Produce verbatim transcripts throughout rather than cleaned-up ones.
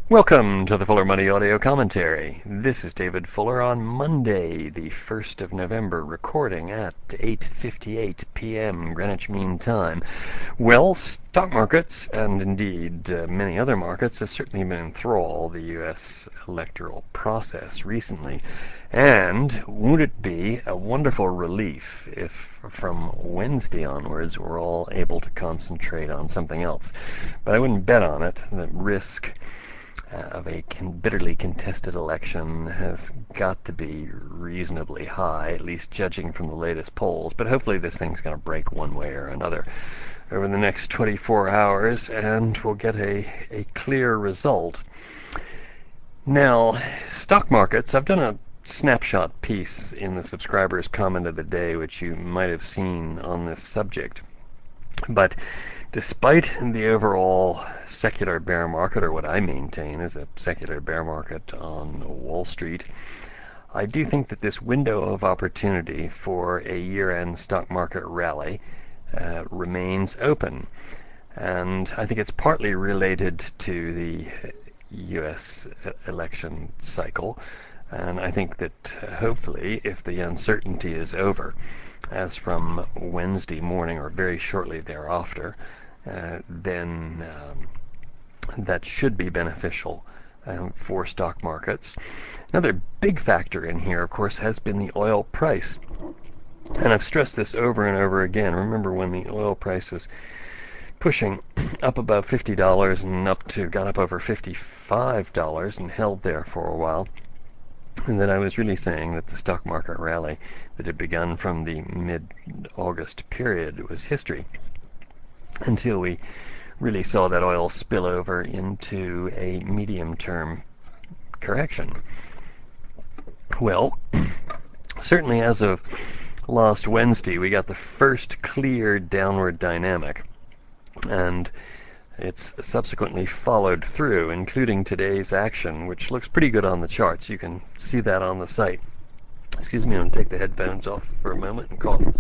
Welcome to the Fuller Money Audio Commentary. This is David Fuller on Monday, the first of November, recording at eight fifty-eight p.m. Greenwich Mean Time. Well, stock markets, and indeed uh, many other markets, have certainly been in thrall of the U S electoral process recently. And won't it be a wonderful relief if from Wednesday onwards we're all able to concentrate on something else? But I wouldn't bet on it. The risk Uh, of a con- bitterly contested election has got to be reasonably high, at least judging from the latest polls. But hopefully this thing's going to break one way or another over the next twenty-four hours, and we'll get a, a clear result. Now, stock markets, I've done a snapshot piece in the subscribers' comment of the day, which you might have seen on this subject. But despite the overall secular bear market, or what I maintain is a secular bear market on Wall Street, I do think that this window of opportunity for a year-end stock market rally uh, remains open. And I think it's partly related to the U S election cycle. And I think that uh, hopefully, if the uncertainty is over, as from Wednesday morning or very shortly thereafter, uh, then um, that should be beneficial um, for stock markets. Another big factor in here, of course, has been the oil price. And I've stressed this over and over again. Remember when the oil price was pushing up above fifty dollars and up to, got up over fifty-five dollars and held there for a while. And then I was really saying that the stock market rally that had begun from the mid-August period was history, until we really saw that oil spill over into a medium-term correction. Well, certainly as of last Wednesday, we got the first clear downward dynamic, and it's subsequently followed through, including today's action, which looks pretty good on the charts. You can see that on the site. Excuse me, I'm going to take the headphones off for a moment and cough.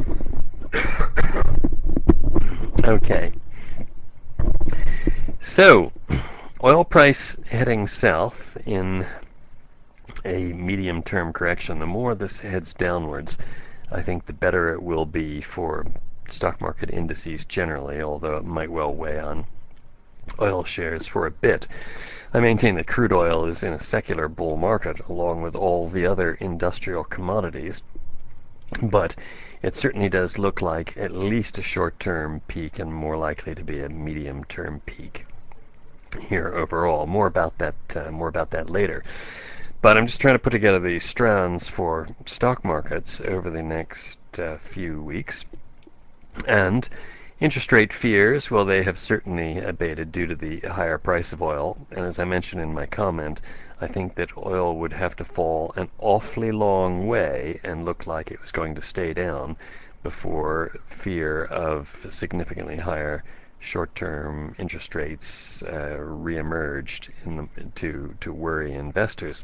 Okay. So, oil price heading south in a medium-term correction. The more this heads downwards, I think the better it will be for stock market indices generally, although it might well weigh on oil shares for a bit. I maintain that crude oil is in a secular bull market along with all the other industrial commodities, but it certainly does look like at least a short-term peak and more likely to be a medium-term peak here overall. More about that, uh, more about that later. But I'm just trying to put together the strands for stock markets over the next uh, few weeks. And interest rate fears, well, they have certainly abated due to the higher price of oil. And as I mentioned in my comment, I think that oil would have to fall an awfully long way and look like it was going to stay down before fear of significantly higher short-term interest rates uh, reemerged in the, to to worry investors.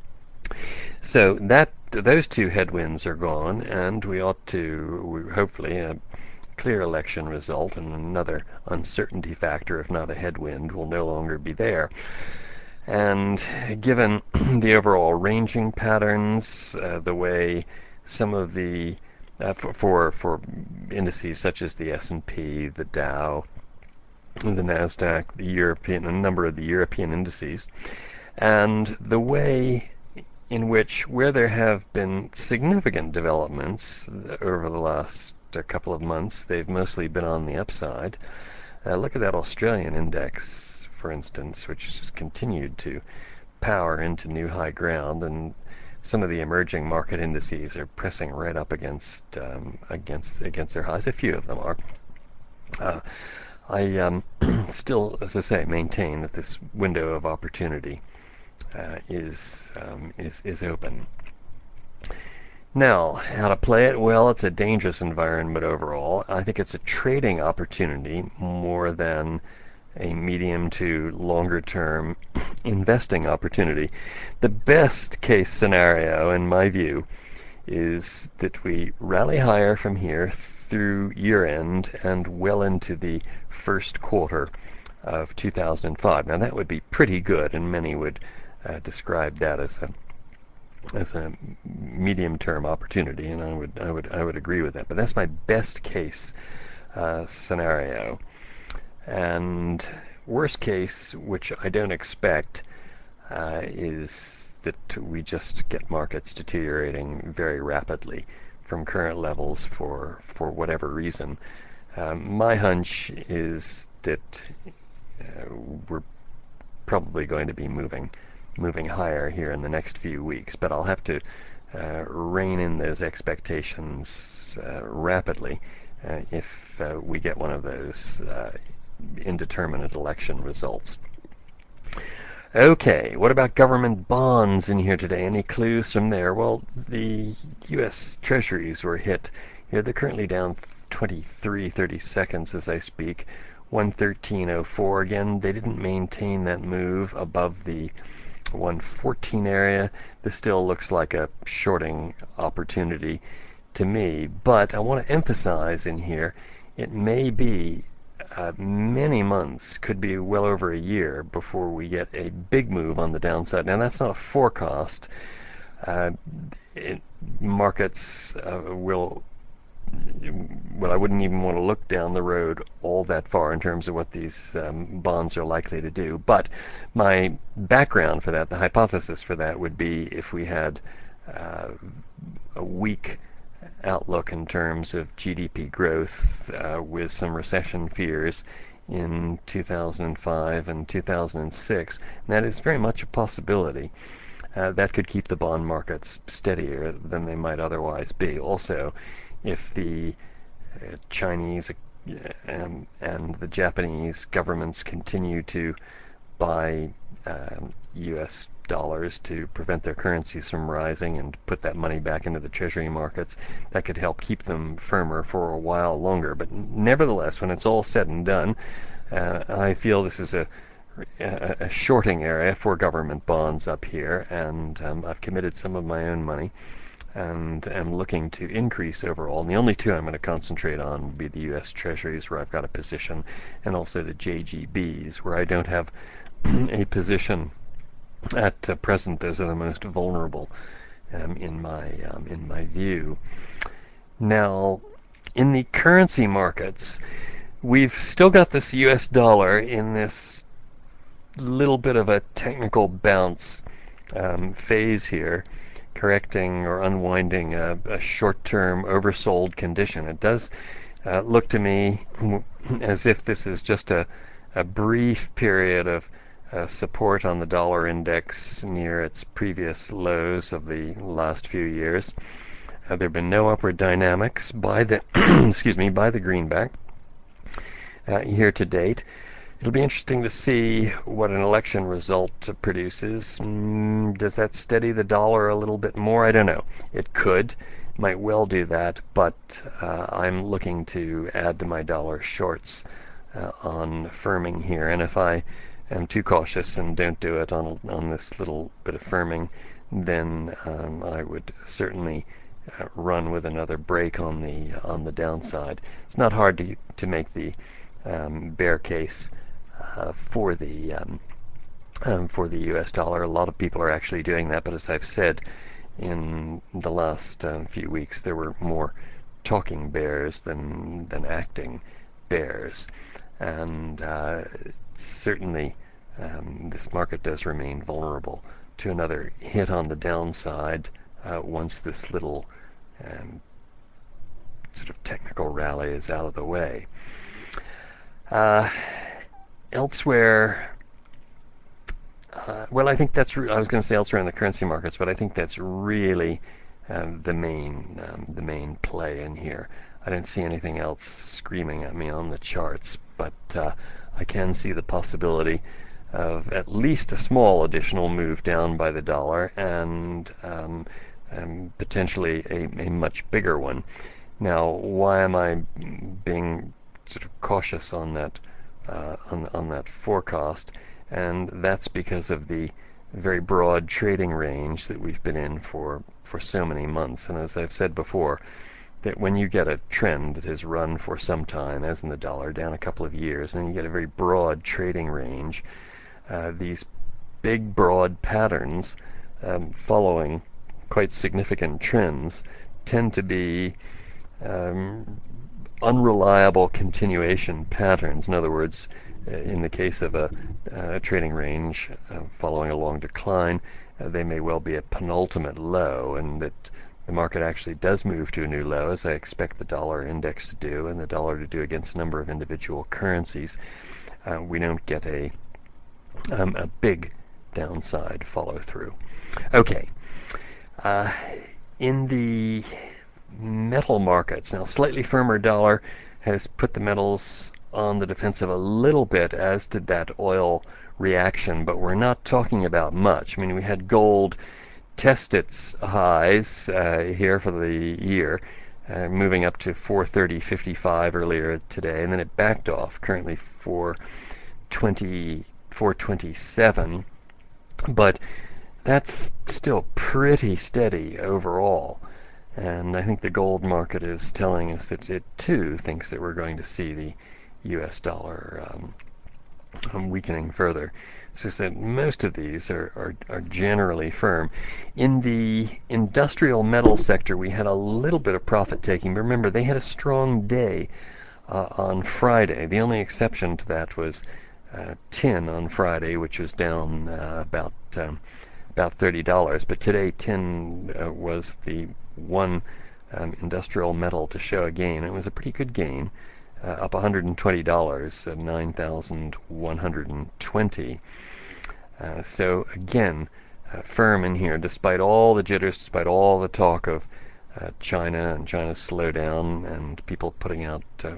So that those two headwinds are gone, and we ought to we, hopefully a clear election result and another uncertainty factor, if not a headwind, will no longer be there. And given the overall ranging patterns, uh, the way some of the uh, for, for for indices such as the S and P, the Dow, the Nasdaq, the European, a number of the European indices, and the way in which, where there have been significant developments over the last a couple of months, they've mostly been on the upside. Uh, look at that Australian index, for instance, which has just continued to power into new high ground, and some of the emerging market indices are pressing right up against um, against against their highs. A few of them are. Uh, I um, still, as I say, maintain that this window of opportunity uh, is um, is is open. Now, how to play it? Well, it's a dangerous environment overall. I think it's a trading opportunity more than a medium to longer term investing opportunity. The best case scenario, in my view, is that we rally higher from here through year end and well into the first quarter of two thousand five. Now that would be pretty good, and many would uh, describe that as a as a medium-term opportunity, and I would I would I would agree with that. But that's my best case uh, scenario, and worst case, which I don't expect, uh, is that we just get markets deteriorating very rapidly from current levels for for whatever reason. Um, my hunch is that uh, we're probably going to be moving moving higher here in the next few weeks, but I'll have to uh, rein in those expectations uh, rapidly uh, if uh, we get one of those uh, indeterminate election results. Okay, what about government bonds in here today? Any clues from there? Well, the U S Treasuries were hit. You know, they're currently down twenty-three thirty seconds as I speak. one thirteen oh four. Again, they didn't maintain that move above the one fourteen area. This still looks like a shorting opportunity to me, but I want to emphasize in here, it may be uh, many months, could be well over a year before we get a big move on the downside. Now that's not a forecast. Uh, it, markets uh, will well, I wouldn't even want to look down the road all that far in terms of what these um, bonds are likely to do. But my background for that, the hypothesis for that, would be if we had uh, a weak outlook in terms of G D P growth uh, with some recession fears in two thousand five and two thousand six. And that is very much a possibility. Uh, that could keep the bond markets steadier than they might otherwise be. Also, if the uh, Chinese um, and the Japanese governments continue to buy um, U S dollars to prevent their currencies from rising and put that money back into the treasury markets, that could help keep them firmer for a while longer. But nevertheless, when it's all said and done, uh, I feel this is a a, a shorting area for government bonds up here, and um, I've committed some of my own money and am looking to increase overall. And the only two I'm going to concentrate on will be the U S Treasuries, where I've got a position, and also the J G Bs, where I don't have a position at uh, present. Those are the most vulnerable um, in my um, in my view. Now, in the currency markets, we've still got this U S dollar in this little bit of a technical bounce um, phase here, correcting or unwinding a, a short-term oversold condition. It does uh, look to me as if this is just a, a brief period of uh, support on the dollar index near its previous lows of the last few years. Uh, there have been no upward dynamics by the excuse me by the greenback uh, year to date. It'll be interesting to see what an election result produces. Mm, does that steady the dollar a little bit more? I don't know. It could. Might well do that, but uh, I'm looking to add to my dollar shorts uh, on firming here. And if I am too cautious and don't do it on on this little bit of firming, then um, I would certainly uh, run with another break on the on the downside. It's not hard to to make the um, bear case Uh, for the um, um, for the U S dollar. A lot of people are actually doing that, but as I've said, in the last uh, few weeks there were more talking bears than than acting bears, and uh, certainly um, this market does remain vulnerable to another hit on the downside uh, once this little um, sort of technical rally is out of the way. Uh, Elsewhere, uh, well, I think that's. Re- I was going to say elsewhere in the currency markets, but I think that's really um, the main um, the main play in here. I don't see anything else screaming at me on the charts, but uh, I can see the possibility of at least a small additional move down by the dollar, and um, um, potentially a, a much bigger one. Now, why am I being sort of cautious on that? Uh, on, on that forecast, and that's because of the very broad trading range that we've been in for, for so many months. And as I've said before, that when you get a trend that has run for some time, as in the dollar, down a couple of years, and then you get a very broad trading range, uh, these big, broad patterns um, following quite significant trends tend to be um, unreliable continuation patterns. In other words, in the case of a, a trading range uh, following a long decline, uh, they may well be a penultimate low, and that the market actually does move to a new low, as I expect the dollar index to do, and the dollar to do against a number of individual currencies. Uh, we don't get a um, a big downside follow through. Okay. Uh, in the metal markets, now slightly firmer dollar has put the metals on the defensive a little bit, as did that oil reaction, but we're not talking about much. I mean, we had gold test its highs uh, here for the year, uh, moving up to four thirty fifty-five earlier today, and then it backed off, currently four twenty, four twenty-seven, but that's still pretty steady overall. And I think the gold market is telling us that it too thinks that we're going to see the U S dollar um, weakening further. So that most of these are, are, are generally firm. In the industrial metal sector, we had a little bit of profit taking. But remember, they had a strong day uh, on Friday. The only exception to that was uh, tin on Friday, which was down uh, about um, about thirty dollars. But today, tin uh, was the one um, industrial metal to show a gain. It was a pretty good gain, uh, up one hundred twenty dollars, uh, nine thousand one hundred twenty. Uh, so again, uh, firm in here, despite all the jitters, despite all the talk of uh, China and China's slowdown, and people putting out, uh,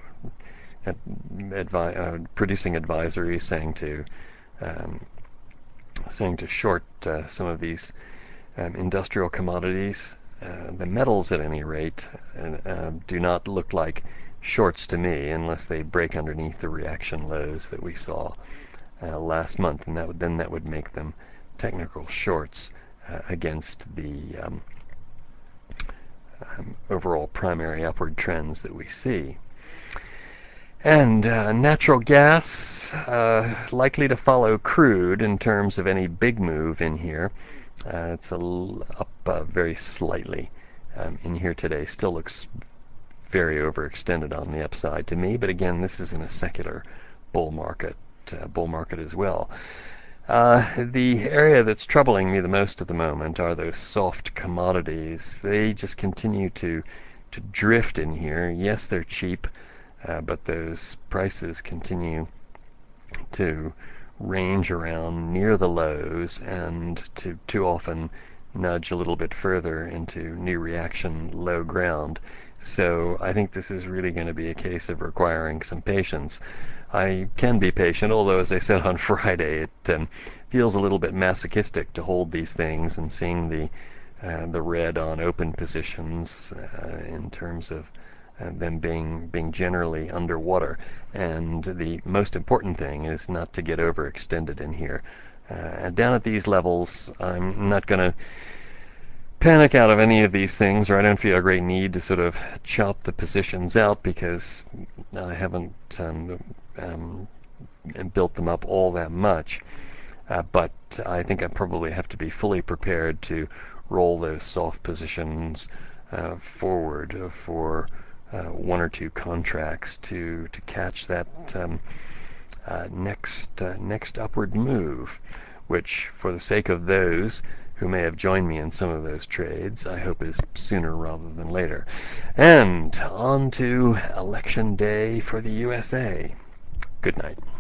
advi- uh, producing advisories saying to um, saying to short uh, some of these um, industrial commodities. Uh, the metals, at any rate, uh, uh, do not look like shorts to me unless they break underneath the reaction lows that we saw uh, last month, and that would, then that would make them technical shorts uh, against the um, um, overall primary upward trends that we see. And uh, natural gas, uh, likely to follow crude in terms of any big move in here. Uh, it's a l- up uh, very slightly um, in here today. Still looks very overextended on the upside to me, but again, this is in a secular bull market, uh, bull market as well. Uh, the area that's troubling me the most at the moment are those soft commodities. They just continue to to drift in here. Yes, they're cheap, uh, but those prices continue to range around near the lows and to too often nudge a little bit further into new reaction low ground. So I think this is really going to be a case of requiring some patience. I can be patient, although as I said on Friday, it um, feels a little bit masochistic to hold these things and seeing the uh, the red on open positions uh, in terms of uh, them being being generally underwater. And the most important thing is not to get overextended in here. Uh, down at these levels, I'm not going to panic out of any of these things, or I don't feel a great need to sort of chop the positions out because I haven't um, um, built them up all that much. Uh, but I think I probably have to be fully prepared to roll those soft positions uh, forward for uh, one or two contracts to to catch that um, uh, next uh, next upward move, which, for the sake of those who may have joined me in some of those trades, I hope is sooner rather than later. And on to election day for the U S A. Good night.